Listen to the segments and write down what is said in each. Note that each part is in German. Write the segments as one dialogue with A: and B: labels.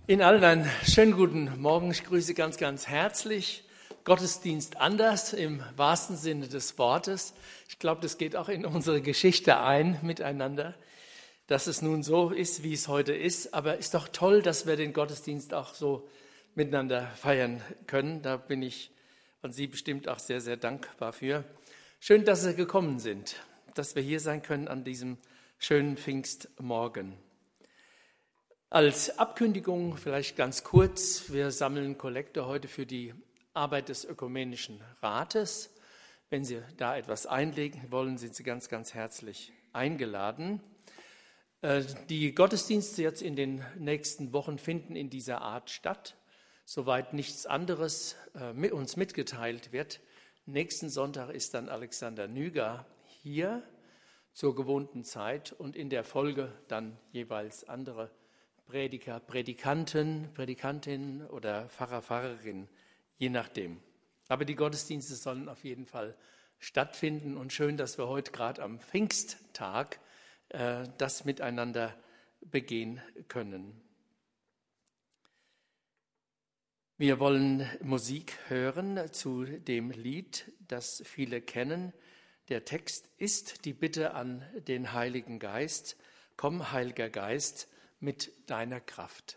A: Ihnen allen einen schönen guten Morgen. Ich grüße ganz, ganz herzlich. Gottesdienst anders im wahrsten Sinne des Wortes. Ich glaube, das geht auch in unsere Geschichte ein miteinander, dass es nun so ist, wie es heute ist. Aber ist doch toll, dass wir den Gottesdienst auch so miteinander feiern können. Da bin ich an Sie bestimmt auch sehr, sehr dankbar für. Schön, dass Sie gekommen sind, dass wir hier sein können an diesem schönen Pfingstmorgen. Als Abkündigung vielleicht ganz kurz, wir sammeln Kollekte heute für die Arbeit des Ökumenischen Rates. Wenn Sie da etwas einlegen wollen, sind Sie ganz, ganz herzlich eingeladen. Die Gottesdienste jetzt in den nächsten Wochen finden in dieser Art statt, soweit nichts anderes uns mitgeteilt wird. Nächsten Sonntag ist dann Alexander Nüger hier zur gewohnten Zeit und in der Folge dann jeweils andere Prediger, Predikantin oder Pfarrer, Pfarrerin, je nachdem. Aber die Gottesdienste sollen auf jeden Fall stattfinden und schön, dass wir heute gerade am Pfingsttag das miteinander begehen können. Wir wollen Musik hören zu dem Lied, das viele kennen. Der Text ist die Bitte an den Heiligen Geist: Komm, Heiliger Geist, mit deiner Kraft.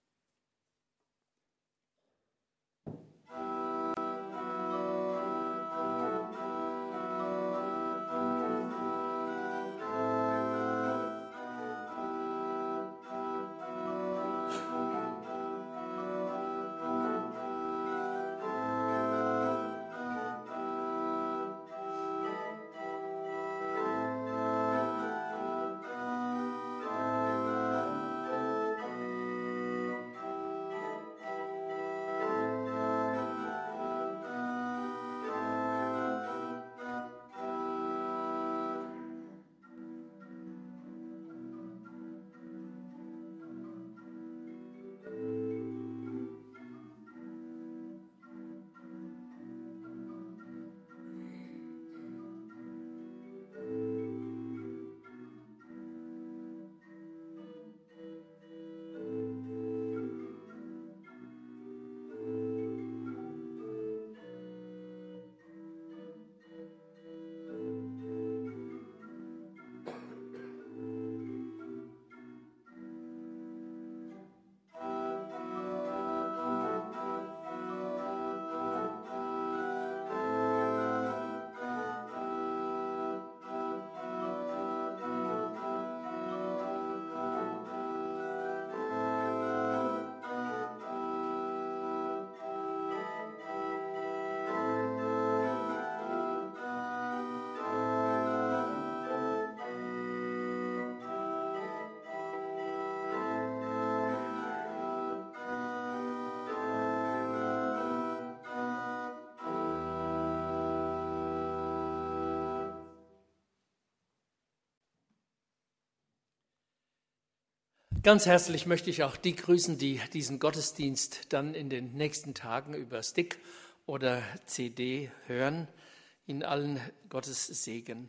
A: Ganz herzlich möchte ich auch die grüßen, die diesen Gottesdienst dann in den nächsten Tagen über Stick oder CD hören. Ihnen allen Gottes Segen.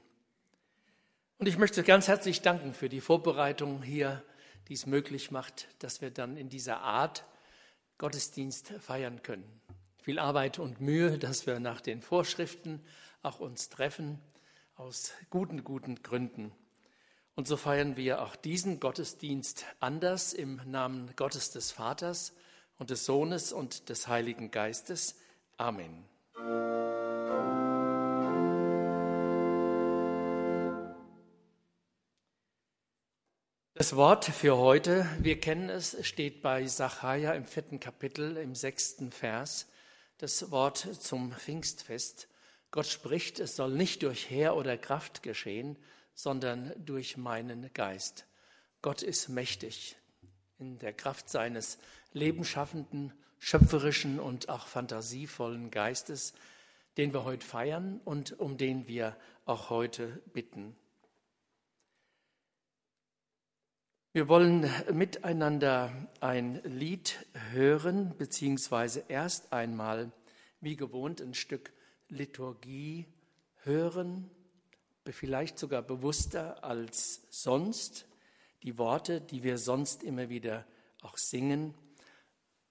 A: Und ich möchte ganz herzlich danken für die Vorbereitung hier, die es möglich macht, dass wir dann in dieser Art Gottesdienst feiern können. Viel Arbeit und Mühe, dass wir nach den Vorschriften auch uns treffen, aus guten Gründen. Und so feiern wir auch diesen Gottesdienst anders im Namen Gottes des Vaters und des Sohnes und des Heiligen Geistes. Amen. Das Wort für heute, wir kennen es, steht bei Sacharja im 4. Kapitel, im 6. Vers. Das Wort zum Pfingstfest. Gott spricht, es soll nicht durch Heer oder Kraft geschehen, sondern durch meinen Geist. Gott ist mächtig in der Kraft seines lebensschaffenden, schöpferischen und auch fantasievollen Geistes, den wir heute feiern und um den wir auch heute bitten. Wir wollen miteinander ein Lied hören, beziehungsweise erst einmal, wie gewohnt, ein Stück Liturgie hören, vielleicht sogar bewusster als sonst, die Worte, die wir sonst immer wieder auch singen.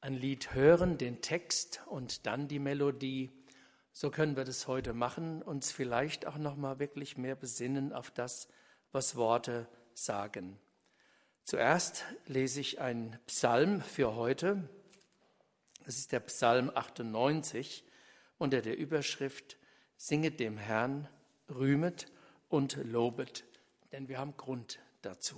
A: ein Lied hören, den Text und dann die Melodie. So können wir das heute machen, uns vielleicht auch noch mal wirklich mehr besinnen auf das, was Worte sagen. Zuerst lese ich einen Psalm für heute. Das ist der Psalm 98 unter der Überschrift Singet dem Herrn, rühmet und lobet, denn wir haben Grund dazu.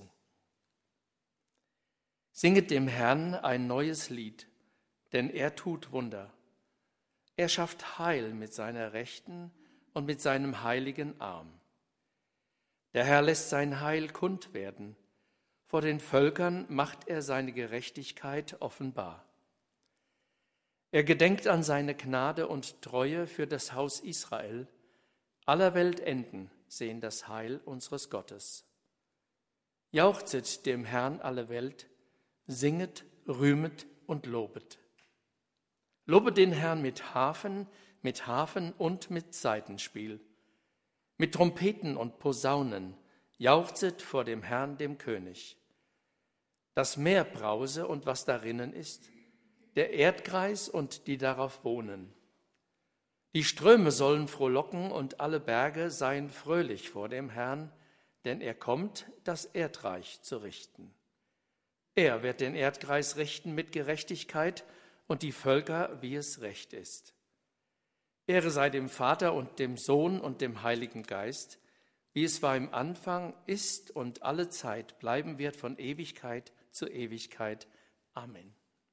A: Singet dem Herrn ein neues Lied, denn er tut Wunder. Er schafft Heil mit seiner Rechten und mit seinem heiligen Arm. Der Herr lässt sein Heil kund werden. Vor den Völkern macht er seine Gerechtigkeit offenbar. Er gedenkt an seine Gnade und Treue für das Haus Israel. Aller Weltenden sehen das Heil unseres Gottes. Jauchzet dem Herrn alle Welt, singet, rühmet und lobet. Lobet den Herrn mit Harfen und mit Saitenspiel, mit Trompeten und Posaunen, jauchzet vor dem Herrn, dem König. Das Meer brause und was darinnen ist, der Erdkreis und die darauf wohnen. Die Ströme sollen frohlocken und alle Berge seien fröhlich vor dem Herrn, denn er kommt, das Erdreich zu richten. Er wird den Erdkreis richten mit Gerechtigkeit und die Völker, wie es recht ist. Ehre sei dem Vater und dem Sohn und dem Heiligen Geist, wie es war im Anfang, ist und alle Zeit bleiben wird von Ewigkeit zu Ewigkeit. Amen.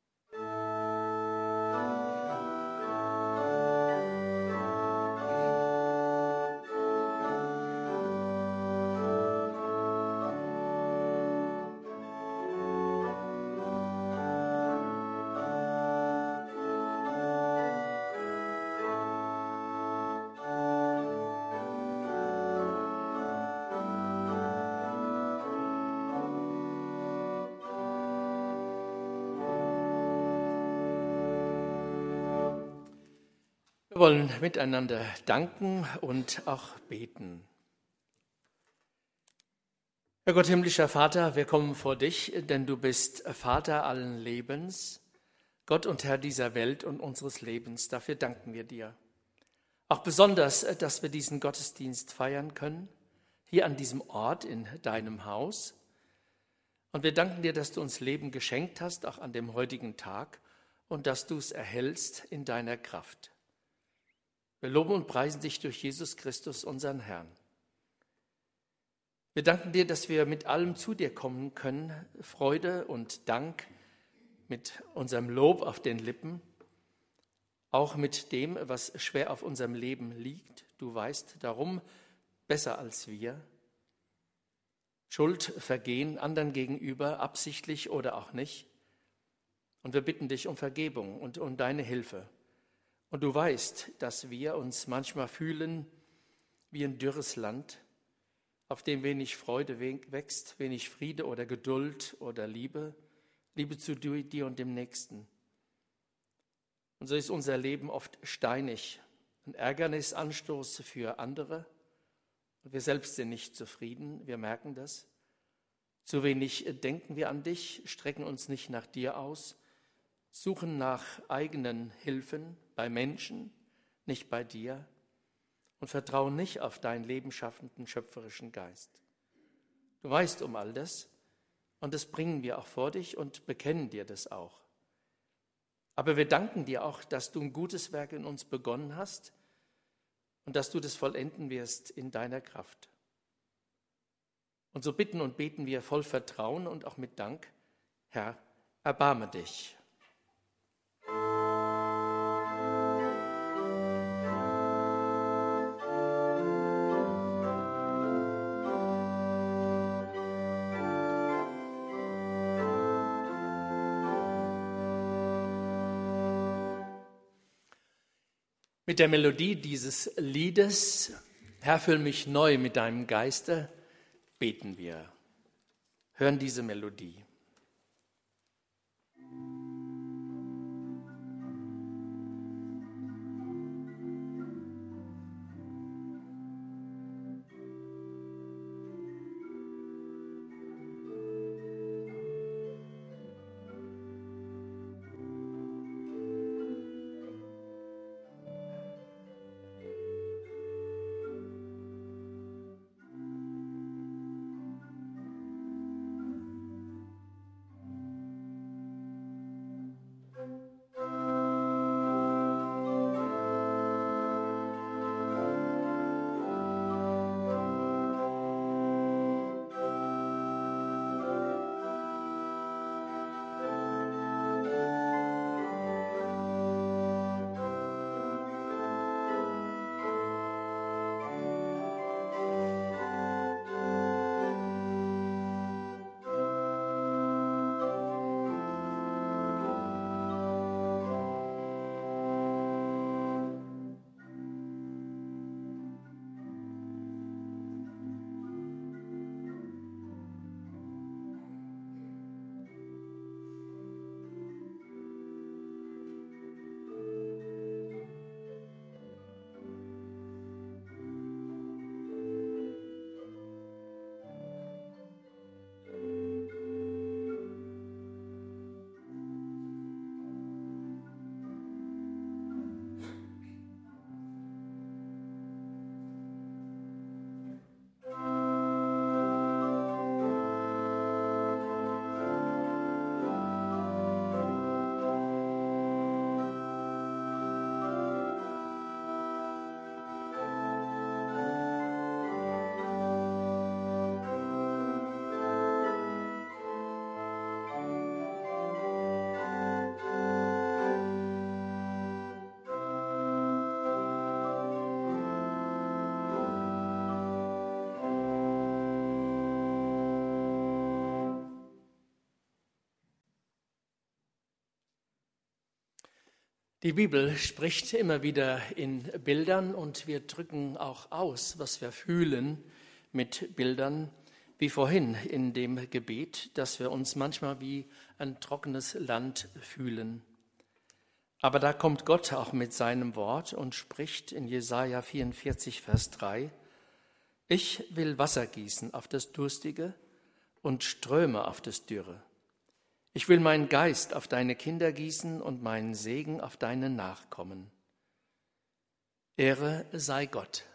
A: Wir wollen miteinander danken und auch beten. Herr Gott, himmlischer Vater, wir kommen vor dich, denn du bist Vater allen Lebens, Gott und Herr dieser Welt und unseres Lebens. Dafür danken wir dir. Auch besonders, dass wir diesen Gottesdienst feiern können, hier an diesem Ort in deinem Haus. Und wir danken dir, dass du uns Leben geschenkt hast, auch an dem heutigen Tag, und dass du es erhältst in deiner Kraft. Wir loben und preisen dich durch Jesus Christus, unseren Herrn. Wir danken dir, dass wir mit allem zu dir kommen können, Freude und Dank, mit unserem Lob auf den Lippen, auch mit dem, was schwer auf unserem Leben liegt. Du weißt darum besser als wir. Schuld, Vergehen anderen gegenüber, absichtlich oder auch nicht. Und wir bitten dich um Vergebung und um deine Hilfe. Und du weißt, dass wir uns manchmal fühlen wie ein dürres Land, auf dem wenig Freude wächst, wenig Friede oder Geduld oder Liebe zu dir und dem Nächsten. Und so ist unser Leben oft steinig, ein Ärgernisanstoß für andere. Und wir selbst sind nicht zufrieden, wir merken das. Zu wenig denken wir an dich, strecken uns nicht nach dir aus, suchen nach eigenen Hilfen bei Menschen, nicht bei dir und vertrauen nicht auf deinen lebenschaffenden, schöpferischen Geist. Du weißt um all das und das bringen wir auch vor dich und bekennen dir das auch. Aber wir danken dir auch, dass du ein gutes Werk in uns begonnen hast und dass du das vollenden wirst in deiner Kraft. Und so bitten und beten wir voll Vertrauen und auch mit Dank, Herr, erbarme dich. Mit der Melodie dieses Liedes, Herr, füll mich neu mit deinem Geiste, beten wir. Hören diese Melodie. Die Bibel spricht immer wieder in Bildern und wir drücken auch aus, was wir fühlen mit Bildern, wie vorhin in dem Gebet, dass wir uns manchmal wie ein trockenes Land fühlen. Aber da kommt Gott auch mit seinem Wort und spricht in Jesaja 44, Vers 3: Ich will Wasser gießen auf das Durstige und Ströme auf das Dürre. Ich will meinen Geist auf deine Kinder gießen und meinen Segen auf deine Nachkommen. Ehre sei Gott.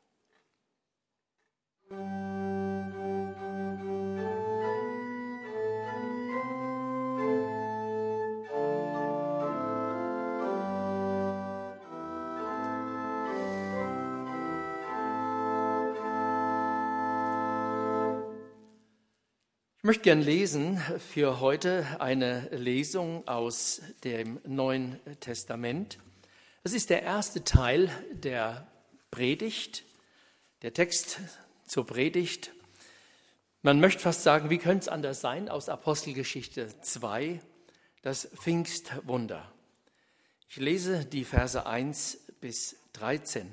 A: Ich möchte gern lesen für heute eine Lesung aus dem Neuen Testament. Es ist der erste Teil der Predigt, der Text zur Predigt. Man möchte fast sagen, wie könnte es anders sein, aus Apostelgeschichte 2, das Pfingstwunder. Ich lese die Verse 1 bis 13.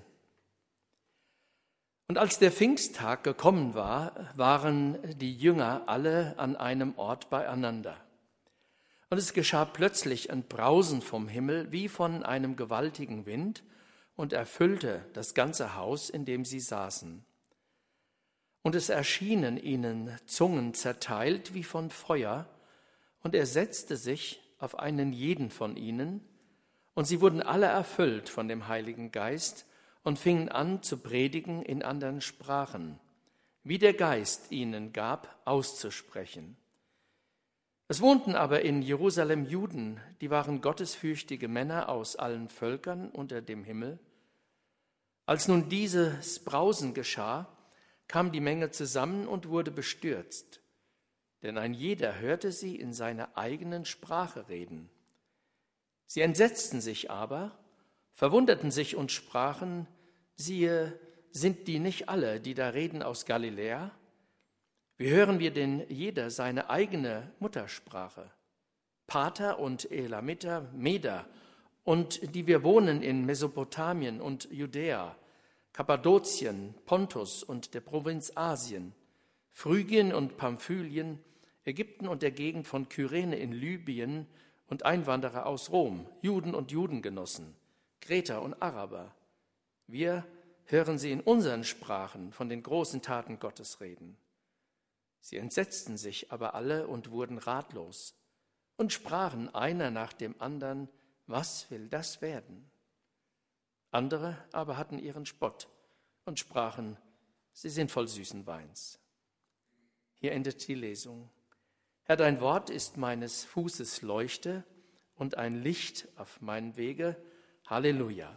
A: Und als der Pfingsttag gekommen war, waren die Jünger alle an einem Ort beieinander. Und es geschah plötzlich ein Brausen vom Himmel wie von einem gewaltigen Wind und erfüllte das ganze Haus, in dem sie saßen. Und es erschienen ihnen Zungen zerteilt wie von Feuer, und er setzte sich auf einen jeden von ihnen, und sie wurden alle erfüllt von dem Heiligen Geist und fingen an zu predigen in anderen Sprachen, wie der Geist ihnen gab, auszusprechen. Es wohnten aber in Jerusalem Juden, die waren gottesfürchtige Männer aus allen Völkern unter dem Himmel. Als nun dieses Brausen geschah, kam die Menge zusammen und wurde bestürzt, denn ein jeder hörte sie in seiner eigenen Sprache reden. Sie entsetzten sich aber, verwunderten sich und sprachen: Siehe, sind die nicht alle, die da reden, aus Galiläa? Wie hören wir denn jeder seine eigene Muttersprache? Parther und Elamiter, Meder, und die wir wohnen in Mesopotamien und Judäa, Kappadokien, Pontus und der Provinz Asien, Phrygien und Pamphylien, Ägypten und der Gegend von Kyrene in Libyen und Einwanderer aus Rom, Juden und Judengenossen, Kreter und Araber. Wir hören sie in unseren Sprachen von den großen Taten Gottes reden. Sie entsetzten sich aber alle und wurden ratlos und sprachen einer nach dem anderen: Was will das werden? Andere aber hatten ihren Spott und sprachen: Sie sind voll süßen Weins. Hier endet die Lesung. Herr, dein Wort ist meines Fußes Leuchte und ein Licht auf meinen Wege. Halleluja.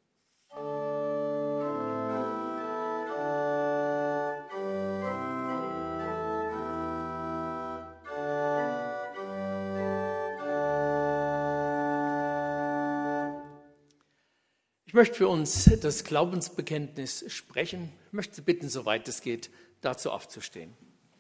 A: Ich möchte für uns das Glaubensbekenntnis sprechen. Ich möchte Sie bitten, soweit es geht, dazu aufzustehen.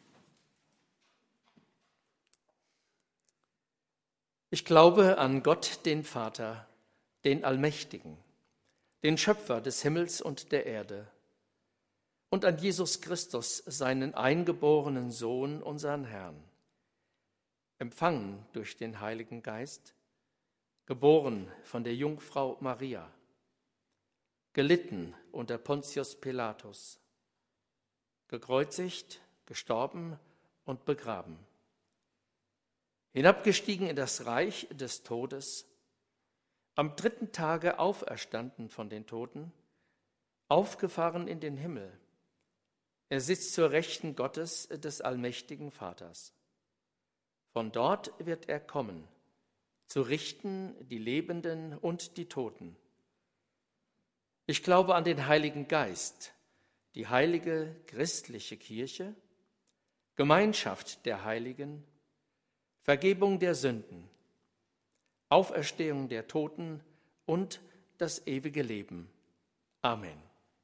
A: Ich glaube an Gott, den Vater, den Allmächtigen, den Schöpfer des Himmels und der Erde, und an Jesus Christus, seinen eingeborenen Sohn, unseren Herrn, empfangen durch den Heiligen Geist, geboren von der Jungfrau Maria, gelitten unter Pontius Pilatus, gekreuzigt, gestorben und begraben, hinabgestiegen in das Reich des Todes, am 3. Tage auferstanden von den Toten, aufgefahren in den Himmel. Er sitzt zur Rechten Gottes, des allmächtigen Vaters. Von dort wird er kommen, zu richten die Lebenden und die Toten. Ich glaube an den Heiligen Geist, die heilige christliche Kirche, Gemeinschaft der Heiligen, Vergebung der Sünden, Auferstehung der Toten und das ewige Leben. Amen.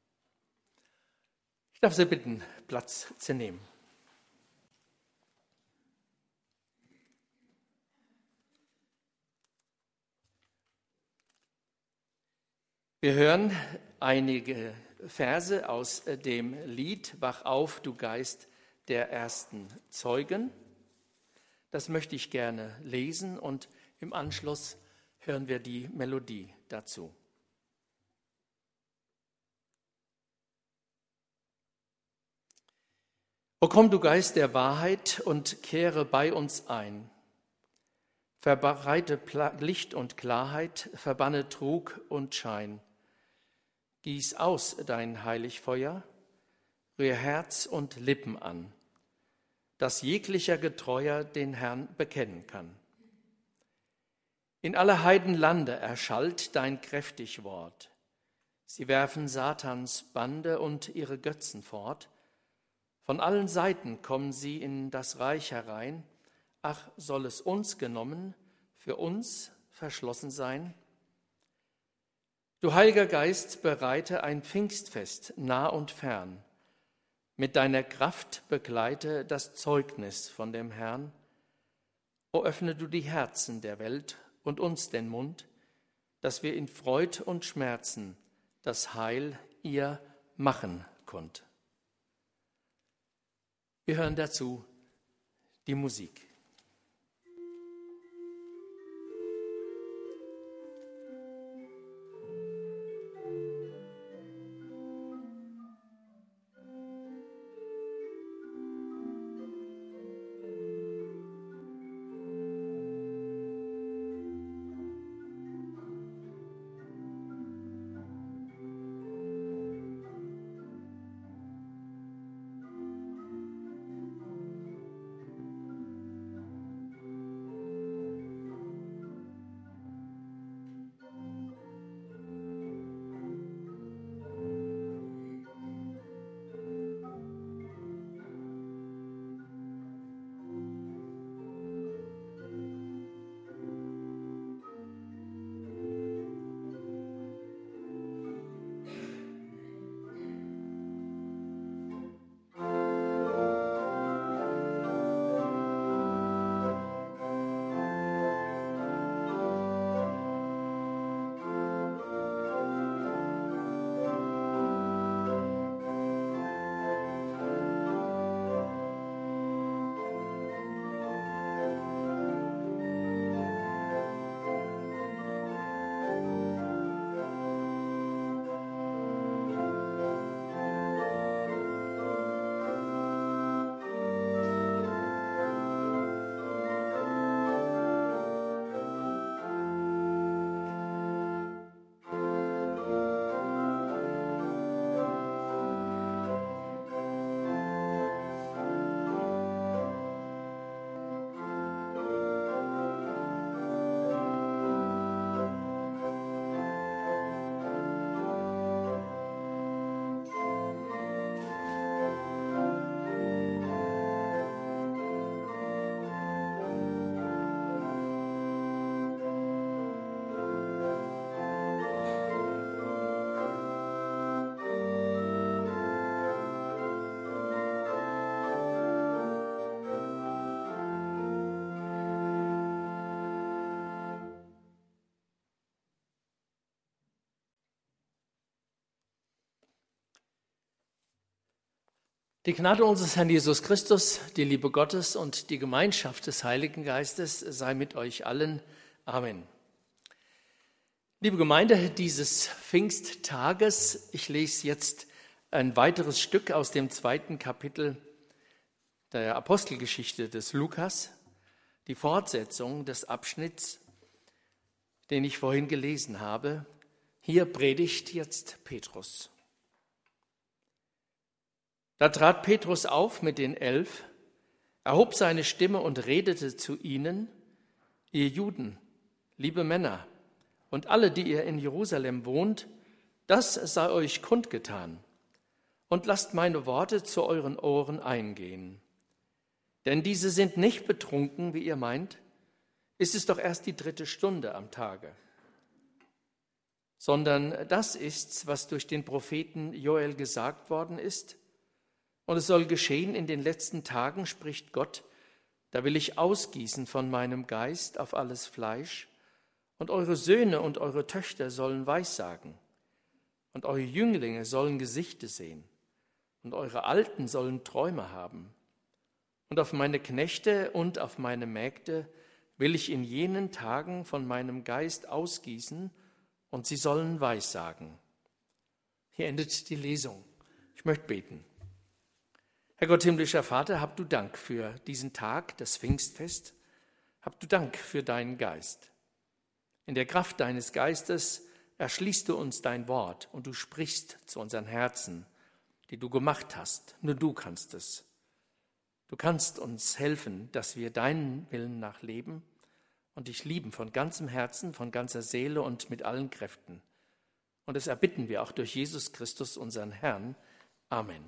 A: Ich darf Sie bitten, Platz zu nehmen. Wir hören einige Verse aus dem Lied Wach auf, du Geist der ersten Zeugen. Das möchte ich gerne lesen und im Anschluss hören wir die Melodie dazu. O komm, du Geist der Wahrheit, und kehre bei uns ein. Verbreite Licht und Klarheit, verbanne Trug und Schein. Gieß aus dein Heiligfeuer, rühr Herz und Lippen an, dass jeglicher Getreuer den Herrn bekennen kann. In aller Heiden Lande erschallt dein kräftig Wort. Sie werfen Satans Bande und ihre Götzen fort. Von allen Seiten kommen sie in das Reich herein. Ach, soll es uns genommen, für uns verschlossen sein? Du Heiliger Geist, bereite ein Pfingstfest nah und fern. Mit deiner Kraft begleite das Zeugnis von dem Herrn. O öffne du die Herzen der Welt und uns den Mund, dass wir in Freud und Schmerzen das Heil ihr machen konnt. Wir hören dazu die Musik. Die Gnade unseres Herrn Jesus Christus, die Liebe Gottes und die Gemeinschaft des Heiligen Geistes sei mit euch allen. Amen. Liebe Gemeinde dieses Pfingsttages, ich lese jetzt ein weiteres Stück aus dem 2. Kapitel der Apostelgeschichte des Lukas, die Fortsetzung des Abschnitts, den ich vorhin gelesen habe. Hier predigt jetzt Petrus. Da trat Petrus auf mit den 11, erhob seine Stimme und redete zu ihnen: Ihr Juden, liebe Männer und alle, die ihr in Jerusalem wohnt, das sei euch kundgetan. Und lasst meine Worte zu euren Ohren eingehen. Denn diese sind nicht betrunken, wie ihr meint. Es ist doch erst die 3. Stunde am Tage. Sondern das ist's, was durch den Propheten Joel gesagt worden ist. Und es soll geschehen in den letzten Tagen, spricht Gott, da will ich ausgießen von meinem Geist auf alles Fleisch, und eure Söhne und eure Töchter sollen Weissagen. und eure Jünglinge sollen Gesichter sehen, und eure Alten sollen Träume haben. Und auf meine Knechte und auf meine Mägde will ich in jenen Tagen von meinem Geist ausgießen, und sie sollen Weissagen. Hier endet die Lesung. Ich möchte beten. Herr Gott, himmlischer Vater, hab du Dank für diesen Tag, das Pfingstfest. Hab du Dank für deinen Geist. In der Kraft deines Geistes erschließt du uns dein Wort und du sprichst zu unseren Herzen, die du gemacht hast. Nur du kannst es. Du kannst uns helfen, dass wir deinen Willen nachleben und dich lieben von ganzem Herzen, von ganzer Seele und mit allen Kräften. Und das erbitten wir auch durch Jesus Christus, unseren Herrn. Amen.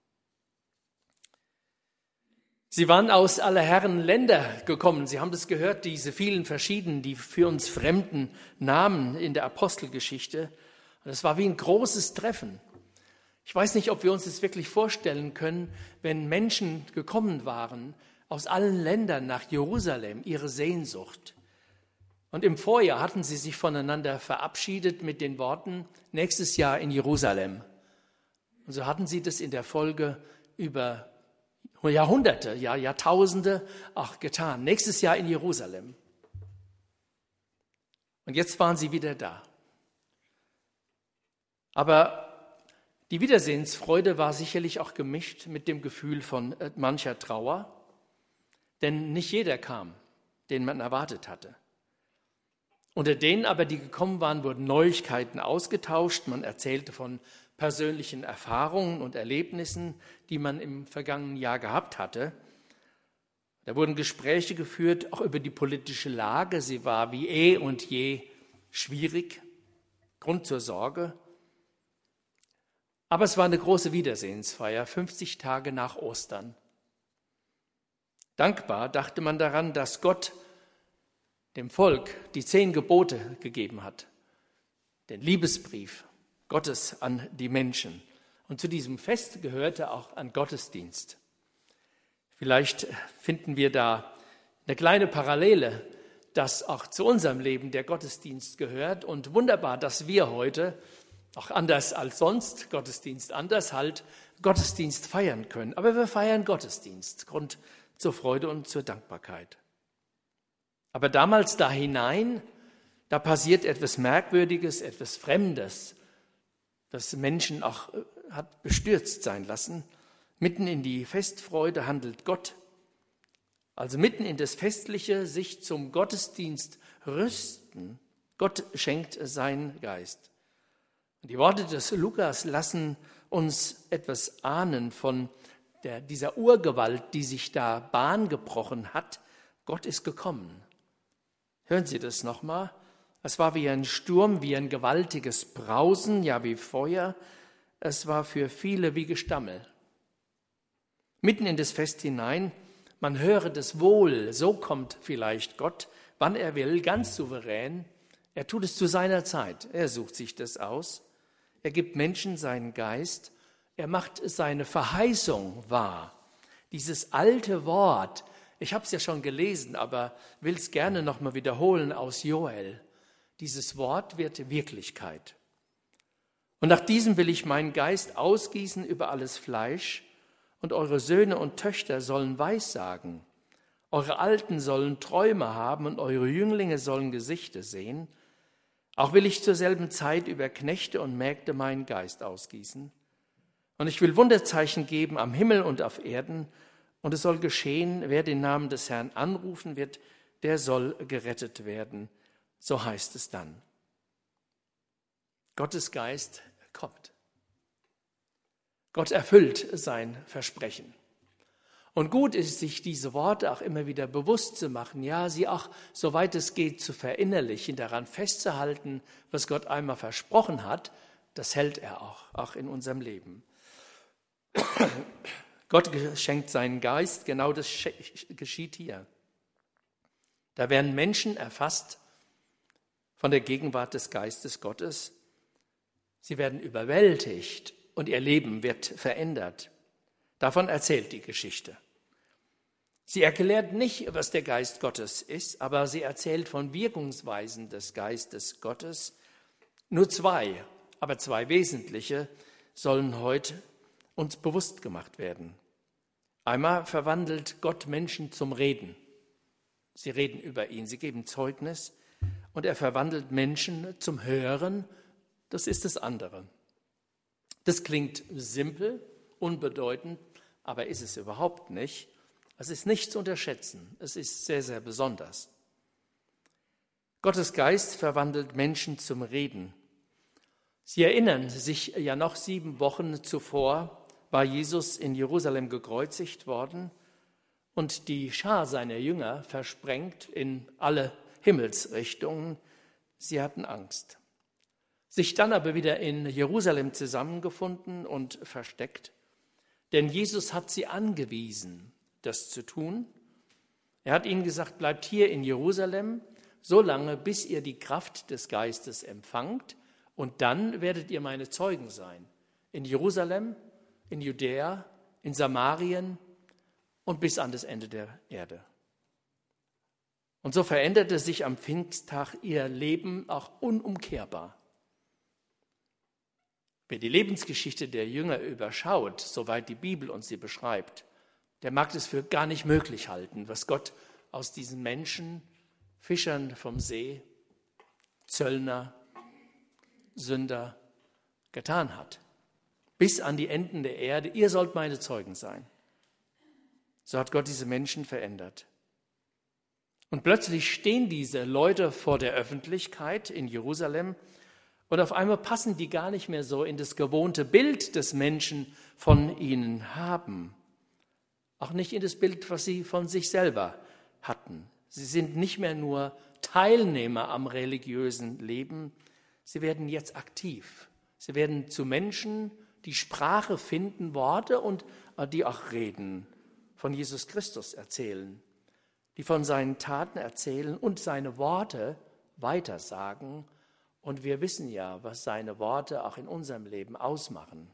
A: Sie waren aus aller Herren Länder gekommen. Sie haben das gehört, diese vielen verschiedenen, die für uns fremden Namen in der Apostelgeschichte. Und es war wie ein großes Treffen. Ich weiß nicht, ob wir uns das wirklich vorstellen können, wenn Menschen gekommen waren aus allen Ländern nach Jerusalem, ihre Sehnsucht. Und im Vorjahr hatten sie sich voneinander verabschiedet mit den Worten, nächstes Jahr in Jerusalem. Und so hatten sie das in der Folge über Jahrhunderte, ja Jahrtausende auch getan. Nächstes Jahr in Jerusalem. Und jetzt waren sie wieder da. Aber die Wiedersehensfreude war sicherlich auch gemischt mit dem Gefühl von mancher Trauer, denn nicht jeder kam, den man erwartet hatte. Unter denen aber, die gekommen waren, wurden Neuigkeiten ausgetauscht. Man erzählte von persönlichen Erfahrungen und Erlebnissen, die man im vergangenen Jahr gehabt hatte. Da wurden Gespräche geführt, auch über die politische Lage. Sie war wie eh und je schwierig, Grund zur Sorge. Aber es war eine große Wiedersehensfeier, 50 Tage nach Ostern. Dankbar dachte man daran, dass Gott dem Volk die 10 Gebote gegeben hat, den Liebesbrief Gottes an die Menschen. Und zu diesem Fest gehörte auch ein Gottesdienst. Vielleicht finden wir da eine kleine Parallele, dass auch zu unserem Leben der Gottesdienst gehört. Und wunderbar, dass wir heute, auch anders als sonst, Gottesdienst anders halt, Gottesdienst feiern können. Aber wir feiern Gottesdienst, Grund zur Freude und zur Dankbarkeit. Aber damals da hinein, da passiert etwas Merkwürdiges, etwas Fremdes, das Menschen auch hat bestürzt sein lassen. Mitten in die Festfreude handelt Gott. Also mitten in das Festliche, sich zum Gottesdienst rüsten. Gott schenkt seinen Geist. Und die Worte des Lukas lassen uns etwas ahnen von dieser Urgewalt, die sich da Bahn gebrochen hat. Gott ist gekommen. Hören Sie das nochmal? Es war wie ein Sturm, wie ein gewaltiges Brausen, ja wie Feuer. Es war für viele wie Gestammel. Mitten in das Fest hinein, man höre das wohl, so kommt vielleicht Gott, wann er will, ganz souverän. Er tut es zu seiner Zeit, er sucht sich das aus. Er gibt Menschen seinen Geist, er macht seine Verheißung wahr. Dieses alte Wort, ich habe es ja schon gelesen, aber will es gerne nochmal wiederholen aus Joel. Dieses Wort wird Wirklichkeit. Und nach diesem will ich meinen Geist ausgießen über alles Fleisch, und eure Söhne und Töchter sollen Weissagen. Eure Alten sollen Träume haben und eure Jünglinge sollen Gesichter sehen. Auch will ich zur selben Zeit über Knechte und Mägde meinen Geist ausgießen. Und ich will Wunderzeichen geben am Himmel und auf Erden. Und es soll geschehen, wer den Namen des Herrn anrufen wird, der soll gerettet werden. So heißt es dann. Gottes Geist kommt. Gott erfüllt sein Versprechen. Und gut ist, sich diese Worte auch immer wieder bewusst zu machen, ja, sie auch, soweit es geht, zu verinnerlichen, daran festzuhalten, was Gott einmal versprochen hat, das hält er auch in unserem Leben. Gott schenkt seinen Geist, genau das geschieht hier. Da werden Menschen erfasst von der Gegenwart des Geistes Gottes. Sie werden überwältigt und ihr Leben wird verändert. Davon erzählt die Geschichte. Sie erklärt nicht, was der Geist Gottes ist, aber sie erzählt von Wirkungsweisen des Geistes Gottes. Nur 2 aber zwei wesentliche sollen heute uns bewusst gemacht werden. Einmal verwandelt Gott Menschen zum Reden. Sie reden über ihn, sie geben Zeugnis. Und er verwandelt Menschen zum Hören. Das ist das andere. Das klingt simpel, unbedeutend, aber ist es überhaupt nicht. Es ist nicht zu unterschätzen. Es ist sehr, sehr besonders. Gottes Geist verwandelt Menschen zum Reden. Sie erinnern sich ja noch 7 Wochen zuvor war Jesus in Jerusalem gekreuzigt worden und die Schar seiner Jünger versprengt in alle Himmelsrichtungen. Sie hatten Angst. Sich dann aber wieder in Jerusalem zusammengefunden und versteckt, denn Jesus hat sie angewiesen, das zu tun. Er hat ihnen gesagt, bleibt hier in Jerusalem, so lange, bis ihr die Kraft des Geistes empfangt, und dann werdet ihr meine Zeugen sein. In Jerusalem, in Judäa, in Samarien und bis an das Ende der Erde. Und so veränderte sich am Pfingsttag ihr Leben auch unumkehrbar. Wer die Lebensgeschichte der Jünger überschaut, soweit die Bibel uns sie beschreibt, der mag es für gar nicht möglich halten, was Gott aus diesen Menschen, Fischern vom See, Zöllner, Sünder getan hat. Bis an die Enden der Erde, ihr sollt meine Zeugen sein. So hat Gott diese Menschen verändert. Und plötzlich stehen diese Leute vor der Öffentlichkeit in Jerusalem und auf einmal passen die gar nicht mehr so in das gewohnte Bild des Menschen von ihnen haben. Auch nicht in das Bild, was sie von sich selber hatten. Sie sind nicht mehr nur Teilnehmer am religiösen Leben, sie werden jetzt aktiv. Sie werden zu Menschen, die Sprache finden, Worte und die auch reden, von Jesus Christus erzählen, die von seinen Taten erzählen und seine Worte weitersagen. Und wir wissen ja, was seine Worte auch in unserem Leben ausmachen.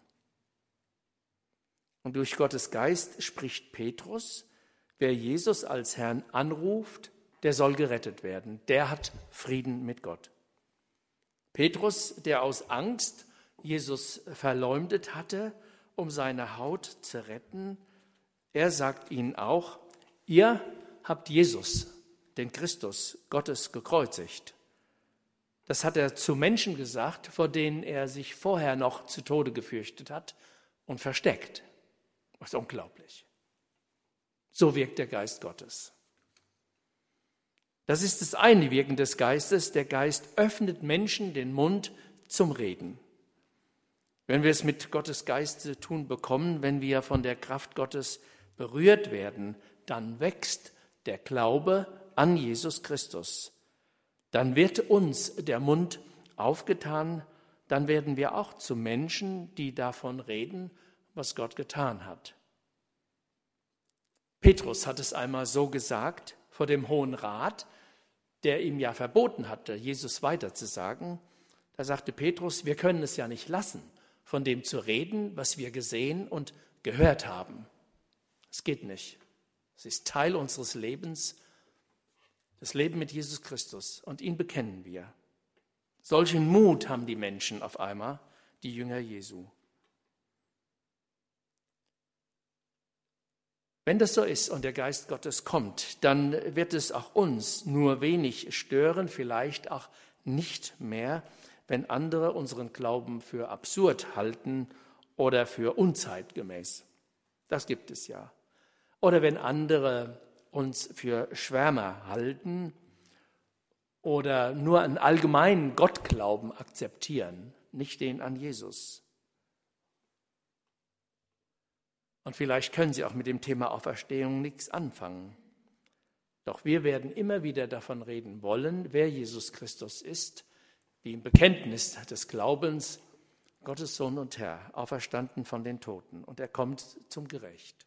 A: Und durch Gottes Geist spricht Petrus, wer Jesus als Herrn anruft, der soll gerettet werden. Der hat Frieden mit Gott. Petrus, der aus Angst Jesus verleumdet hatte, um seine Haut zu retten, er sagt ihnen auch, ihr habt Jesus, den Christus, Gottes gekreuzigt. Das hat er zu Menschen gesagt, vor denen er sich vorher noch zu Tode gefürchtet hat und versteckt. Das ist unglaublich. So wirkt der Geist Gottes. Das ist das eine Wirken des Geistes. Der Geist öffnet Menschen den Mund zum Reden. Wenn wir es mit Gottes Geist zu tun bekommen, wenn wir von der Kraft Gottes berührt werden, dann wächst der Glaube an Jesus Christus. Dann wird uns der Mund aufgetan, dann werden wir auch zu Menschen, die davon reden, was Gott getan hat. Petrus hat es einmal so gesagt vor dem Hohen Rat, der ihm ja verboten hatte, Jesus weiterzusagen. Da sagte Petrus, wir können es ja nicht lassen, von dem zu reden, was wir gesehen und gehört haben. Es geht nicht. Es ist Teil unseres Lebens, das Leben mit Jesus Christus, und ihn bekennen wir. Solchen Mut haben die Menschen auf einmal, die Jünger Jesu. Wenn das so ist und der Geist Gottes kommt, dann wird es auch uns nur wenig stören, vielleicht auch nicht mehr, wenn andere unseren Glauben für absurd halten oder für unzeitgemäß. Das gibt es ja. Oder wenn andere uns für Schwärmer halten oder nur einen allgemeinen Gottglauben akzeptieren, nicht den an Jesus. Und vielleicht können Sie auch mit dem Thema Auferstehung nichts anfangen. Doch wir werden immer wieder davon reden wollen, wer Jesus Christus ist, wie im Bekenntnis des Glaubens, Gottes Sohn und Herr, auferstanden von den Toten. Und er kommt zum Gericht.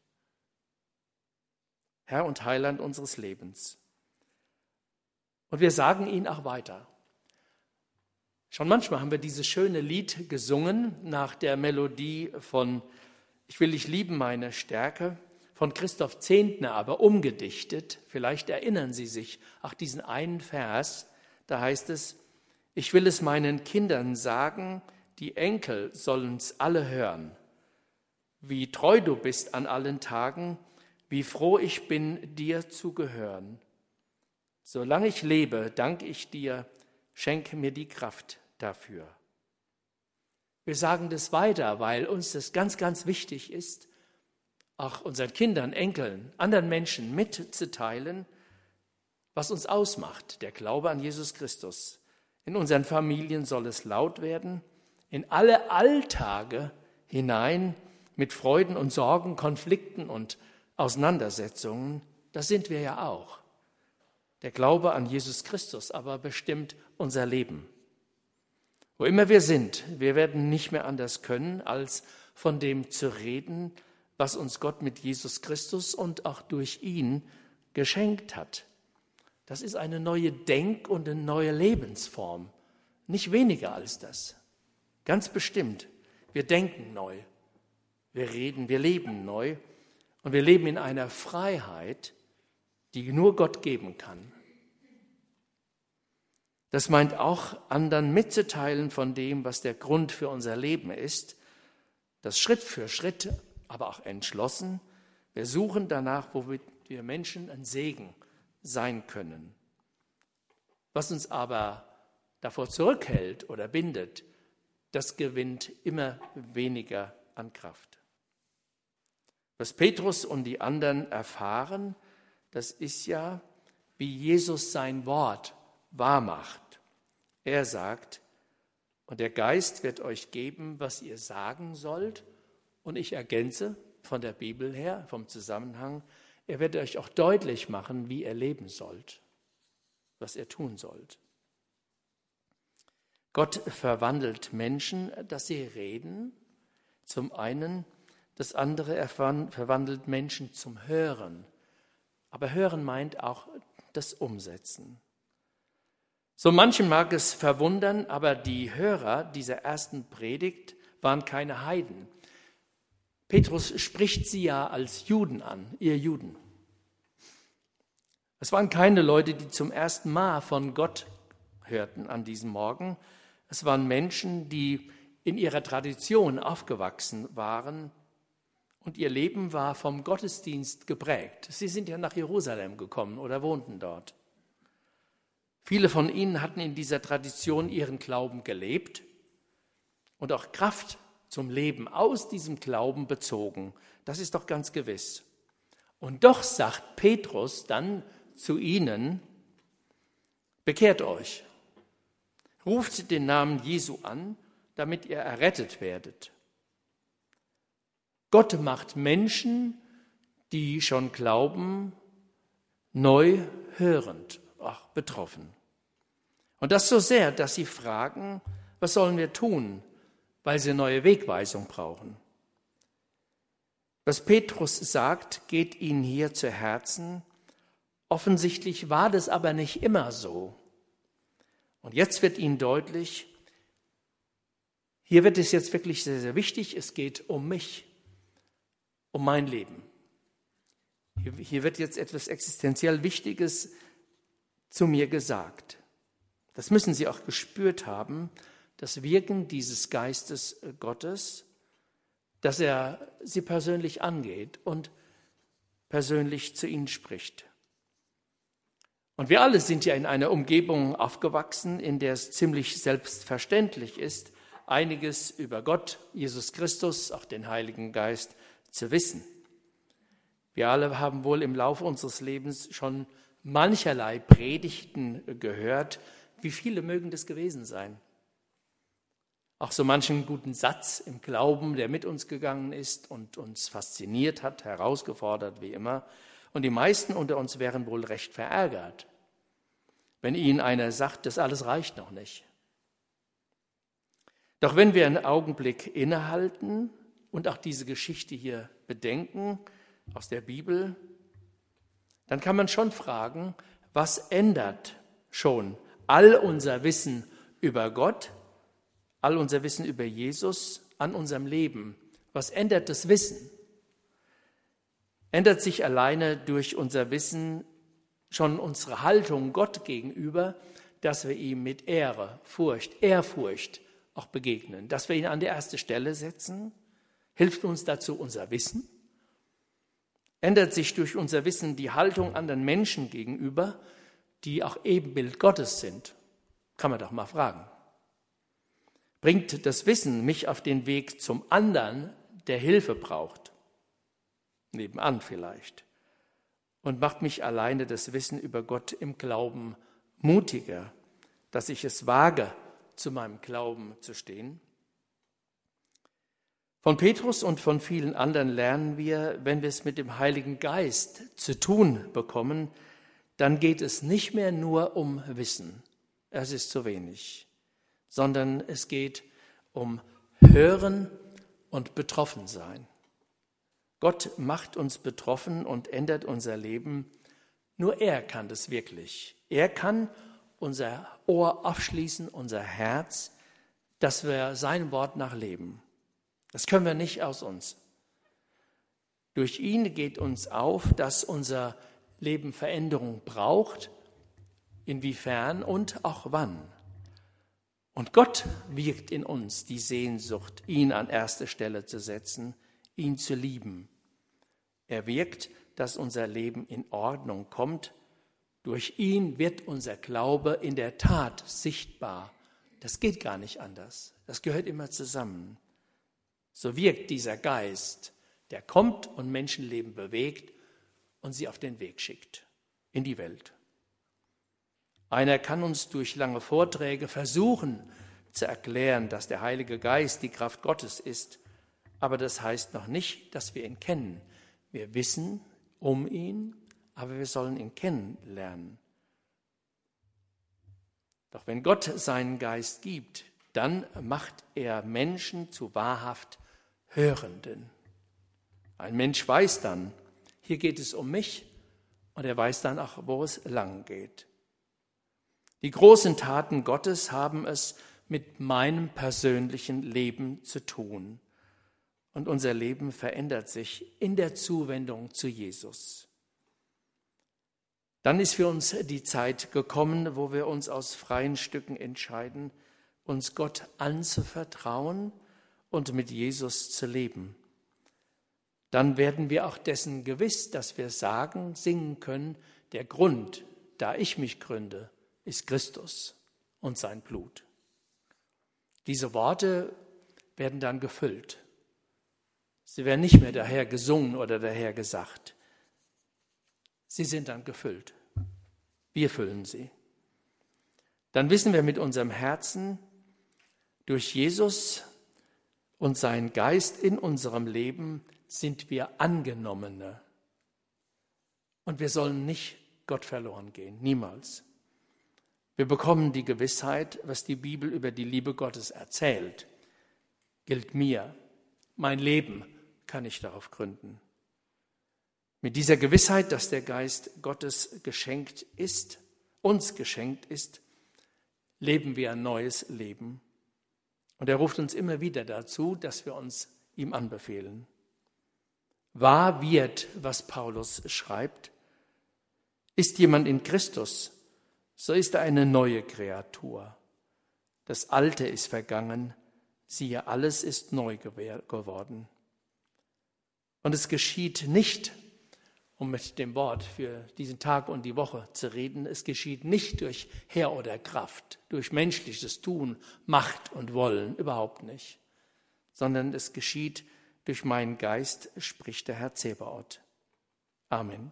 A: Herr und Heiland unseres Lebens. Und wir sagen ihn auch weiter. Schon manchmal haben wir dieses schöne Lied gesungen nach der Melodie von Ich will dich lieben, meine Stärke, von Christoph Zehntner, aber umgedichtet. Vielleicht erinnern Sie sich auch diesen einen Vers, da heißt es, ich will es meinen Kindern sagen, die Enkel sollen's alle hören. Wie treu du bist an allen Tagen, wie froh ich bin, dir zu gehören. Solange ich lebe, danke ich dir, schenke mir die Kraft dafür. Wir sagen das weiter, weil uns das ganz, ganz wichtig ist, auch unseren Kindern, Enkeln, anderen Menschen mitzuteilen, was uns ausmacht, der Glaube an Jesus Christus. In unseren Familien soll es laut werden, in alle Alltage hinein, mit Freuden und Sorgen, Konflikten und Auseinandersetzungen. Das sind wir ja auch. Der Glaube an Jesus Christus aber bestimmt unser Leben. Wo immer wir sind, wir werden nicht mehr anders können, als von dem zu reden, was uns Gott mit Jesus Christus und auch durch ihn geschenkt hat. Das ist eine neue Denk- und eine neue Lebensform. Nicht weniger als das. Ganz bestimmt. Wir denken neu. Wir reden, wir leben neu. Und wir leben in einer Freiheit, die nur Gott geben kann. Das meint auch, anderen mitzuteilen von dem, was der Grund für unser Leben ist. Das Schritt für Schritt, aber auch entschlossen. Wir suchen danach, womit wir Menschen ein Segen sein können. Was uns aber davor zurückhält oder bindet, das gewinnt immer weniger an Kraft. Was Petrus und die anderen erfahren, das ist ja, wie Jesus sein Wort wahrmacht. Er sagt, und der Geist wird euch geben, was ihr sagen sollt. Und ich ergänze von der Bibel her, vom Zusammenhang, er wird euch auch deutlich machen, wie ihr leben sollt, was ihr tun sollt. Gott verwandelt Menschen, dass sie reden, zum einen. Das andere, er verwandelt Menschen zum Hören. Aber Hören meint auch das Umsetzen. So manchen mag es verwundern, aber die Hörer dieser ersten Predigt waren keine Heiden. Petrus spricht sie ja als Juden an, ihr Juden. Es waren keine Leute, die zum ersten Mal von Gott hörten an diesem Morgen. Es waren Menschen, die in ihrer Tradition aufgewachsen waren und ihr Leben war vom Gottesdienst geprägt. Sie sind ja nach Jerusalem gekommen oder wohnten dort. Viele von ihnen hatten in dieser Tradition ihren Glauben gelebt und auch Kraft zum Leben aus diesem Glauben bezogen. Das ist doch ganz gewiss. Und doch sagt Petrus dann zu ihnen, bekehrt euch, ruft den Namen Jesu an, damit ihr errettet werdet. Gott macht Menschen, die schon glauben, neu hörend, auch betroffen. Und das so sehr, dass sie fragen, was sollen wir tun, weil sie neue Wegweisung brauchen. Was Petrus sagt, geht ihnen hier zu Herzen. Offensichtlich war das aber nicht immer so. Und jetzt wird ihnen deutlich, hier wird es jetzt wirklich sehr, sehr wichtig, es geht um mich, um mein Leben. Hier wird jetzt etwas existenziell Wichtiges zu mir gesagt. Das müssen Sie auch gespürt haben, das Wirken dieses Geistes Gottes, dass er Sie persönlich angeht und persönlich zu Ihnen spricht. Und wir alle sind ja in einer Umgebung aufgewachsen, in der es ziemlich selbstverständlich ist, einiges über Gott, Jesus Christus, auch den Heiligen Geist zu wissen. Wir alle haben wohl im Laufe unseres Lebens schon mancherlei Predigten gehört. Wie viele mögen das gewesen sein? Auch so manchen guten Satz im Glauben, der mit uns gegangen ist und uns fasziniert hat, herausgefordert wie immer. Und die meisten unter uns wären wohl recht verärgert, wenn ihnen einer sagt, das alles reicht noch nicht. Doch wenn wir einen Augenblick innehalten und auch diese Geschichte hier bedenken aus der Bibel, dann kann man schon fragen, was ändert schon all unser Wissen über Gott, all unser Wissen über Jesus an unserem Leben? Was ändert das Wissen? Ändert sich alleine durch unser Wissen schon unsere Haltung Gott gegenüber, dass wir ihm mit Ehre, Furcht, Ehrfurcht auch begegnen. Dass wir ihn an die erste Stelle setzen, hilft uns dazu unser Wissen. Ändert sich durch unser Wissen die Haltung anderen Menschen gegenüber, die auch Ebenbild Gottes sind? Kann man doch mal fragen. Bringt das Wissen mich auf den Weg zum anderen, der Hilfe braucht? Nebenan vielleicht. Und macht mich alleine das Wissen über Gott im Glauben mutiger, dass ich es wage, zu meinem Glauben zu stehen? Von Petrus und von vielen anderen lernen wir, wenn wir es mit dem Heiligen Geist zu tun bekommen, dann geht es nicht mehr nur um Wissen, es ist zu wenig, sondern es geht um Hören und Betroffensein. Gott macht uns betroffen und ändert unser Leben. Nur er kann das wirklich. Er kann unser Ohr aufschließen, unser Herz, dass wir sein Wort nachleben. Das können wir nicht aus uns. Durch ihn geht uns auf, dass unser Leben Veränderung braucht, inwiefern und auch wann. Und Gott wirkt in uns die Sehnsucht, ihn an erste Stelle zu setzen, ihn zu lieben. Er wirkt, dass unser Leben in Ordnung kommt. Durch ihn wird unser Glaube in der Tat sichtbar. Das geht gar nicht anders. Das gehört immer zusammen. So wirkt dieser Geist, der kommt und Menschenleben bewegt und sie auf den Weg schickt, in die Welt. Einer kann uns durch lange Vorträge versuchen zu erklären, dass der Heilige Geist die Kraft Gottes ist, aber das heißt noch nicht, dass wir ihn kennen. Wir wissen um ihn, aber wir sollen ihn kennenlernen. Doch wenn Gott seinen Geist gibt, dann macht er Menschen zu wahrhaft Hörenden. Ein Mensch weiß dann, hier geht es um mich, und er weiß dann auch, wo es lang geht. Die großen Taten Gottes haben es mit meinem persönlichen Leben zu tun. Und unser Leben verändert sich in der Zuwendung zu Jesus. Dann ist für uns die Zeit gekommen, wo wir uns aus freien Stücken entscheiden, uns Gott anzuvertrauen und mit Jesus zu leben. Dann werden wir auch dessen gewiss, dass wir sagen, singen können, der Grund, da ich mich gründe, ist Christus und sein Blut. Diese Worte werden dann gefüllt. Sie werden nicht mehr daher gesungen oder daher gesagt. Sie sind dann gefüllt. Wir füllen sie. Dann wissen wir mit unserem Herzen, durch Jesus und seinen Geist in unserem Leben sind wir Angenommene. Und wir sollen nicht Gott verloren gehen, niemals. Wir bekommen die Gewissheit, was die Bibel über die Liebe Gottes erzählt, gilt mir. Mein Leben kann ich darauf gründen. Mit dieser Gewissheit, dass der Geist Gottes geschenkt ist, uns geschenkt ist, leben wir ein neues Leben. Und er ruft uns immer wieder dazu, dass wir uns ihm anbefehlen. Wahr wird, was Paulus schreibt, ist jemand in Christus, so ist er eine neue Kreatur. Das Alte ist vergangen, siehe, alles ist neu geworden. Und es geschieht nicht, um mit dem Wort für diesen Tag und die Woche zu reden, es geschieht nicht durch Heer oder Kraft, durch menschliches Tun, Macht und Wollen, überhaupt nicht, sondern es geschieht durch meinen Geist, spricht der Herr Zebaoth. Amen.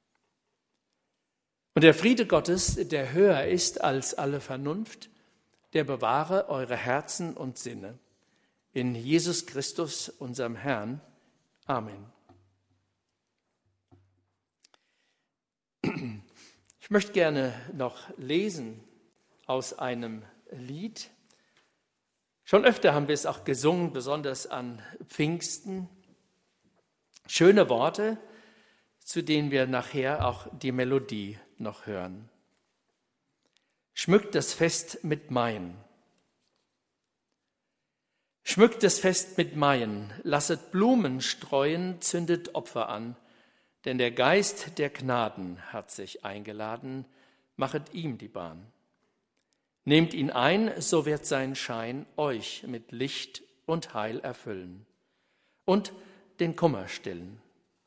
A: Und der Friede Gottes, der höher ist als alle Vernunft, der bewahre eure Herzen und Sinne. In Jesus Christus, unserem Herrn. Amen. Ich möchte gerne noch lesen aus einem Lied. Schon öfter haben wir es auch gesungen, besonders an Pfingsten. Schöne Worte, zu denen wir nachher auch die Melodie noch hören. Schmückt das Fest mit Maien. Schmückt das Fest mit Maien, lasset Blumen streuen, zündet Opfer an, denn der Geist der Gnaden hat sich eingeladen, machet ihm die Bahn. Nehmt ihn ein, so wird sein Schein euch mit Licht und Heil erfüllen und den Kummer stillen.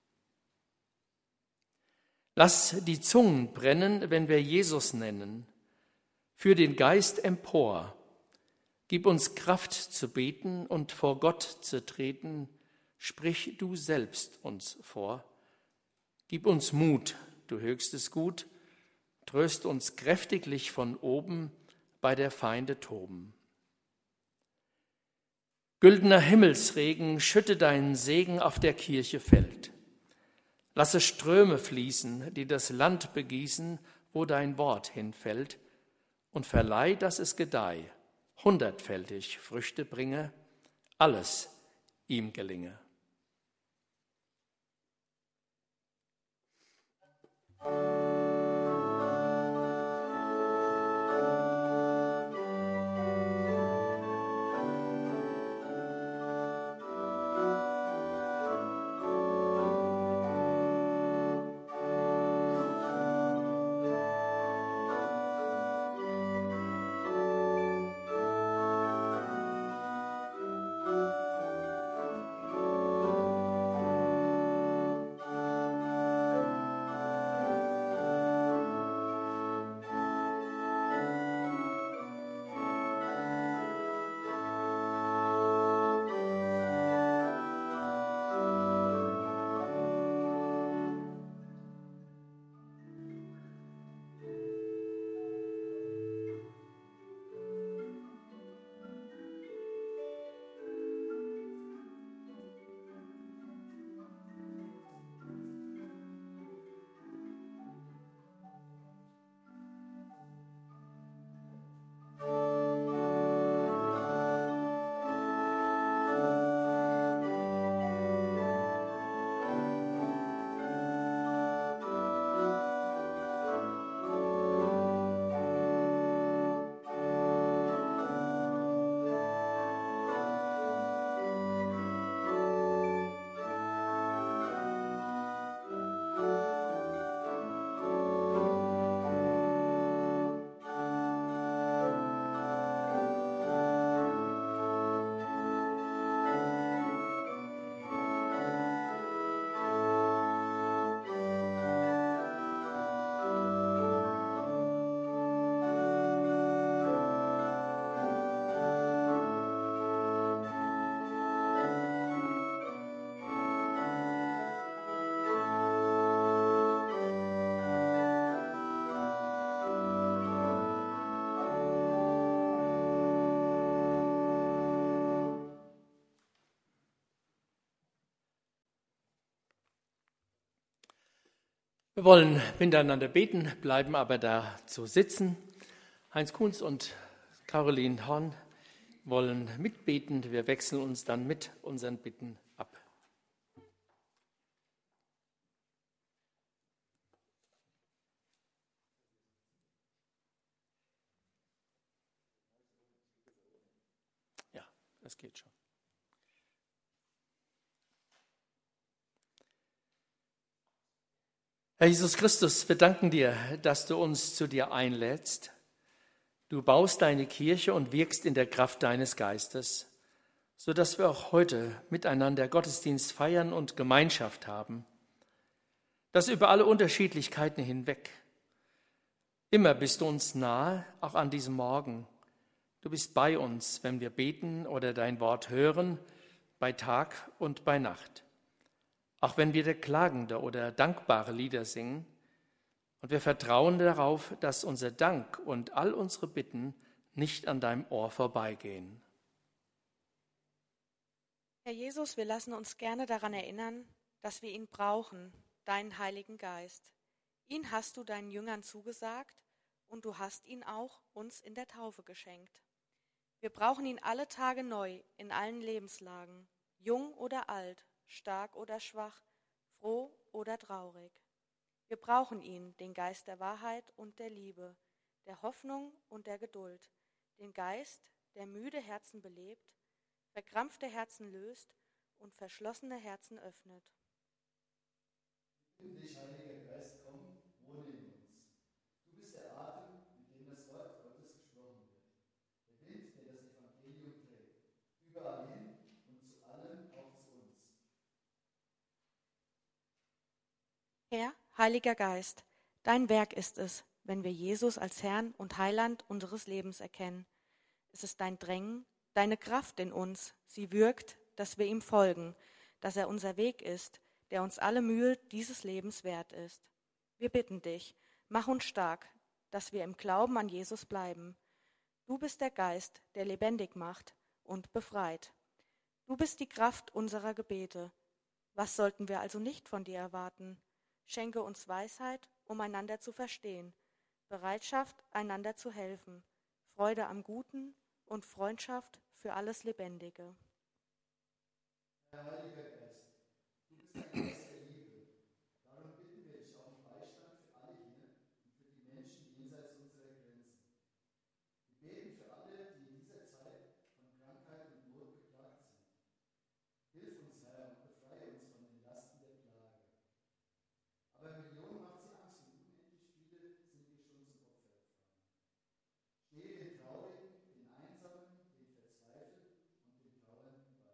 A: Lass die Zungen brennen, wenn wir Jesus nennen. Führ den Geist empor. Gib uns Kraft zu beten und vor Gott zu treten. Sprich du selbst uns vor. Gib uns Mut, du höchstes Gut. Tröst uns kräftiglich von oben bei der Feinde toben. Güldener Himmelsregen, schütte deinen Segen auf der Kirche fällt. Lasse Ströme fließen, die das Land begießen, wo dein Wort hinfällt, und verleih, dass es gedeih, hundertfältig Früchte bringe, alles ihm gelinge. Wir wollen miteinander beten, bleiben aber dazu sitzen. Heinz Kunz und Caroline Horn wollen mitbeten. Wir wechseln uns dann mit unseren Bitten ab. Ja, das geht schon. Herr Jesus Christus, wir danken dir, dass du uns zu dir einlädst. Du baust deine Kirche und wirkst in der Kraft deines Geistes, sodass wir auch heute miteinander Gottesdienst feiern und Gemeinschaft haben. Das über alle Unterschiedlichkeiten hinweg. Immer bist du uns nahe, auch an diesem Morgen. Du bist bei uns, wenn wir beten oder dein Wort hören, bei Tag und bei Nacht. Auch wenn wir klagende oder dankbare Lieder singen, und wir vertrauen darauf, dass unser Dank und all unsere Bitten nicht an deinem Ohr vorbeigehen.
B: Herr Jesus, wir lassen uns gerne daran erinnern, dass wir ihn brauchen, deinen Heiligen Geist. Ihn hast du deinen Jüngern zugesagt und du hast ihn auch uns in der Taufe geschenkt. Wir brauchen ihn alle Tage neu, in allen Lebenslagen, jung oder alt, stark oder schwach, froh oder traurig. Wir brauchen ihn, den Geist der Wahrheit und der Liebe, der Hoffnung und der Geduld, den Geist, der müde Herzen belebt, verkrampfte Herzen löst und verschlossene Herzen öffnet.
C: Bitten dich, Heiliger Geist, komm, wohne in uns. Du bist der Atem, mit dem das Wort Gottes gesprochen wird.
B: Herr, Heiliger Geist, dein Werk ist es, wenn wir Jesus als Herrn und Heiland unseres Lebens erkennen. Es ist dein Drängen, deine Kraft in uns, sie wirkt, dass wir ihm folgen, dass er unser Weg ist, der uns alle Mühe dieses Lebens wert ist. Wir bitten dich, mach uns stark, dass wir im Glauben an Jesus bleiben. Du bist der Geist, der lebendig macht und befreit. Du bist die Kraft unserer Gebete. Was sollten wir also nicht von dir erwarten? Schenke uns Weisheit, um einander zu verstehen, Bereitschaft, einander zu helfen, Freude am Guten und Freundschaft für alles Lebendige.
C: Herr Heiliger Geist, du bist ein Geist der Liebe. Darum bitten wir dich auch um Beistand für alle hier und für die Menschen jenseits unserer Grenzen. Wir beten für alle, die in dieser Zeit von Krankheit und Not geplagt sind. Hilf uns, Herr, und befreie uns von den Lasten der Plage. Aber Millionen macht sie Angst und unendlich viele sind ihr schon zum Opfer gefallen. Stehe den Traurigen, den Einsamen, den Verzweifelten und den Trauernden bei.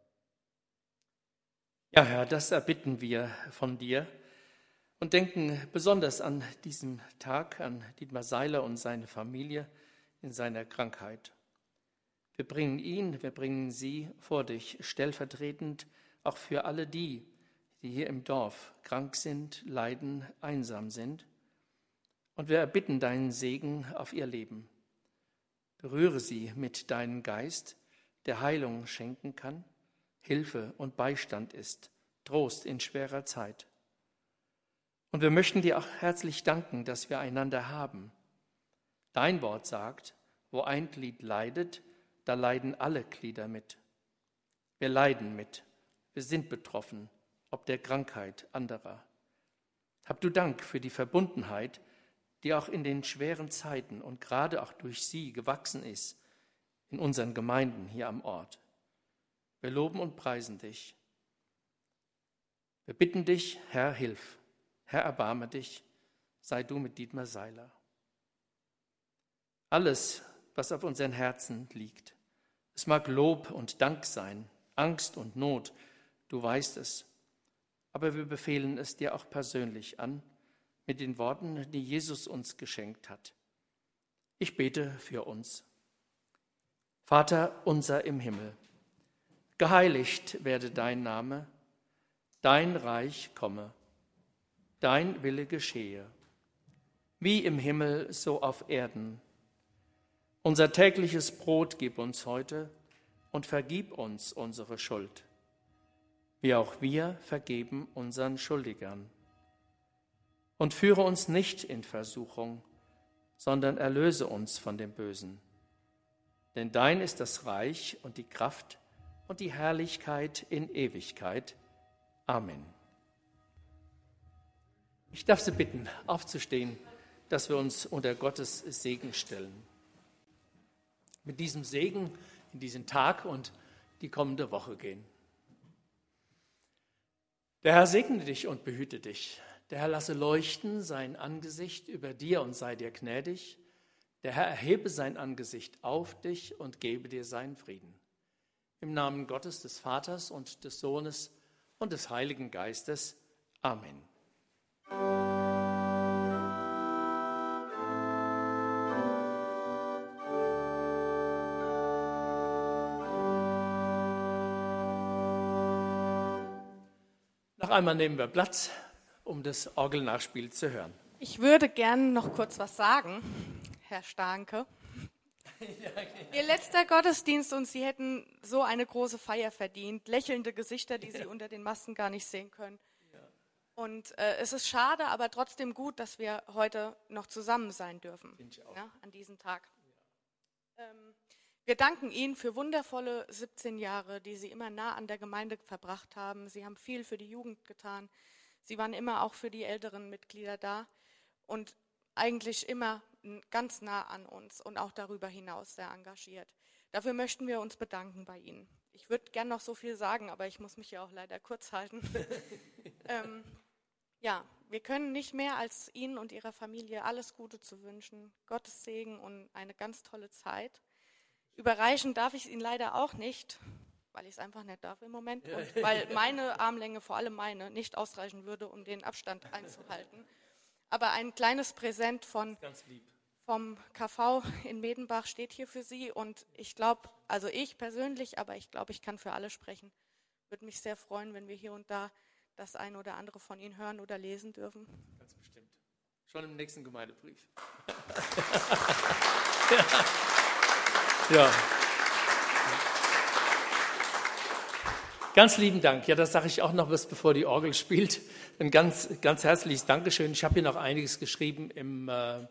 A: Ja, Herr, das erbitten wir von dir und denken besonders an diesem Tag an Dietmar Seiler und seine Familie in seiner Krankheit. Wir bringen sie vor dich, stellvertretend auch für alle die hier im Dorf krank sind, leiden, einsam sind. Und wir erbitten deinen Segen auf ihr Leben. Berühre sie mit deinem Geist, der Heilung schenken kann, Hilfe und Beistand ist, Trost in schwerer Zeit. Und wir möchten dir auch herzlich danken, dass wir einander haben. Dein Wort sagt, wo ein Glied leidet, da leiden alle Glieder mit. Wir leiden mit, wir sind betroffen, ob der Krankheit anderer. Hab du Dank für die Verbundenheit, die auch in den schweren Zeiten und gerade auch durch sie gewachsen ist in unseren Gemeinden hier am Ort. Wir loben und preisen dich. Wir bitten dich, Herr, hilf. Herr, erbarme dich, sei du mit Dietmar Seiler. Alles, was auf unseren Herzen liegt, es mag Lob und Dank sein, Angst und Not, du weißt es, aber wir befehlen es dir auch persönlich an, mit den Worten, die Jesus uns geschenkt hat. Ich bete für uns. Vater unser im Himmel, geheiligt werde dein Name, dein Reich komme, dein Wille geschehe, wie im Himmel so auf Erden. Unser tägliches Brot gib uns heute und vergib uns unsere Schuld, wie auch wir vergeben unseren Schuldigern. Und führe uns nicht in Versuchung, sondern erlöse uns von dem Bösen. Denn dein ist das Reich und die Kraft und die Herrlichkeit in Ewigkeit. Amen. Ich darf Sie bitten, aufzustehen, dass wir uns unter Gottes Segen stellen. Mit diesem Segen in diesen Tag und die kommende Woche gehen. Der Herr segne dich und behüte dich. Der Herr lasse leuchten sein Angesicht über dir und sei dir gnädig. Der Herr erhebe sein Angesicht auf dich und gebe dir seinen Frieden. Im Namen Gottes, des Vaters und des Sohnes und des Heiligen Geistes. Amen. Noch einmal nehmen wir Platz, um das Orgelnachspiel zu hören.
B: Ich würde gern noch kurz was sagen, Herr Starnke. Ihr letzter Gottesdienst und Sie hätten so eine große Feier verdient. Lächelnde Gesichter, die Sie unter den Masken gar nicht sehen können. Und es ist schade, aber trotzdem gut, dass wir heute noch zusammen sein dürfen, ja, an diesem Tag. Wir danken Ihnen für wundervolle 17 Jahre, die Sie immer nah an der Gemeinde verbracht haben. Sie haben viel für die Jugend getan. Sie waren immer auch für die älteren Mitglieder da und eigentlich immer ganz nah an uns und auch darüber hinaus sehr engagiert. Dafür möchten wir uns bedanken bei Ihnen. Ich würde gern noch so viel sagen, aber ich muss mich ja auch leider kurz halten. Ja, wir können nicht mehr als Ihnen und Ihrer Familie alles Gute zu wünschen, Gottes Segen und eine ganz tolle Zeit. Überreichen darf ich es Ihnen leider auch nicht, weil ich es einfach nicht darf im Moment und weil meine Armlänge, vor allem meine, nicht ausreichen würde, um den Abstand einzuhalten. Aber ein kleines Präsent
A: Ganz lieb.
B: vom KV in Medenbach steht hier für Sie und ich glaube, also ich persönlich, aber ich glaube, ich kann für alle sprechen, würde mich sehr freuen, wenn wir hier und da das eine oder andere von Ihnen hören oder lesen dürfen.
A: Ganz bestimmt. Schon im nächsten Gemeindebrief. Ja. Ganz lieben Dank. Ja, das sage ich auch noch was, bevor die Orgel spielt. Ein ganz, ganz herzliches Dankeschön. Ich habe hier noch einiges geschrieben im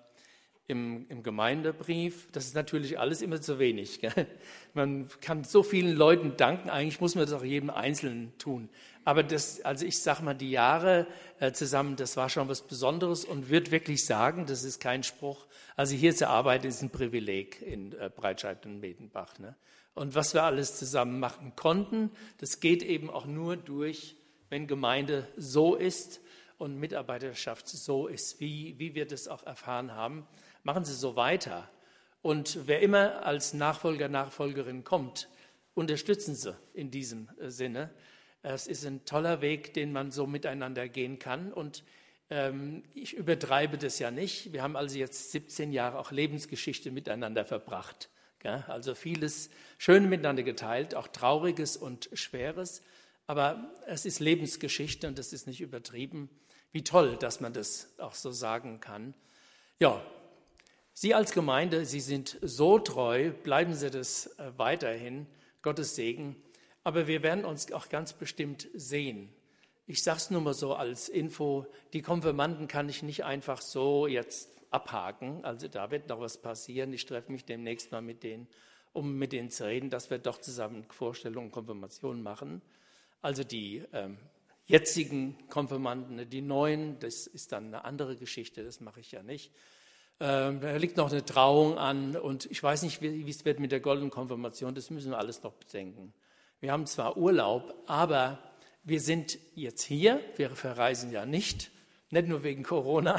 A: Gemeindebrief. Das ist natürlich alles immer zu wenig. Gell? Man kann so vielen Leuten danken. Eigentlich muss man das auch jedem Einzelnen tun. Aber ich sage mal, die Jahre zusammen, das war schon was Besonderes und würde wirklich sagen, das ist kein Spruch. Also hier zu arbeiten ist ein Privileg in Breitscheid und Medenbach. Ne? Und was wir alles zusammen machen konnten, das geht eben auch nur durch, wenn Gemeinde so ist und Mitarbeiterschaft so ist, wie wir das auch erfahren haben. Machen Sie so weiter. Und wer immer als Nachfolger, Nachfolgerin kommt, unterstützen Sie in diesem Sinne. Es ist ein toller Weg, den man so miteinander gehen kann. Und ich übertreibe das ja nicht. Wir haben also jetzt 17 Jahre auch Lebensgeschichte miteinander verbracht. Also vieles schön miteinander geteilt, auch Trauriges und Schweres. Aber es ist Lebensgeschichte und das ist nicht übertrieben. Wie toll, dass man das auch so sagen kann. Ja, Sie als Gemeinde, Sie sind so treu, bleiben Sie das weiterhin. Gottes Segen. Aber wir werden uns auch ganz bestimmt sehen. Ich sage es nur mal so als Info, die Konfirmanden kann ich nicht einfach so jetzt abhaken. Also da wird noch was passieren. Ich treffe mich demnächst mal mit denen, um mit denen zu reden, dass wir doch zusammen Vorstellungen und Konfirmationen machen. Also die jetzigen Konfirmanden, die neuen, das ist dann eine andere Geschichte, das mache ich ja nicht. Da liegt noch eine Trauung an und ich weiß nicht, wie es wird mit der goldenen Konfirmation, das müssen wir alles noch bedenken. Wir haben zwar Urlaub, aber wir sind jetzt hier, wir verreisen ja nicht nur wegen Corona,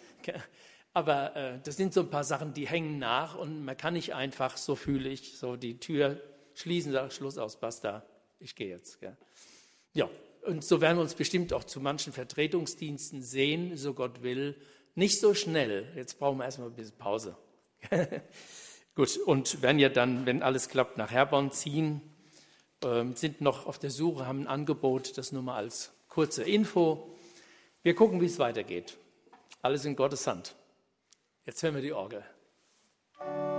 A: aber das sind so ein paar Sachen, die hängen nach und man kann nicht einfach, so fühle ich, so die Tür schließen, sagen Schluss aus, basta, ich gehe jetzt. Gell. Ja, und so werden wir uns bestimmt auch zu manchen Vertretungsdiensten sehen, so Gott will. Nicht so schnell, jetzt brauchen wir erstmal ein bisschen Pause. Gut, und werden ja dann, wenn alles klappt, nach Herborn ziehen, sind noch auf der Suche, haben ein Angebot, das nur mal als kurze Info. Wir gucken, wie es weitergeht. Alles in Gottes Hand. Jetzt hören wir die Orgel.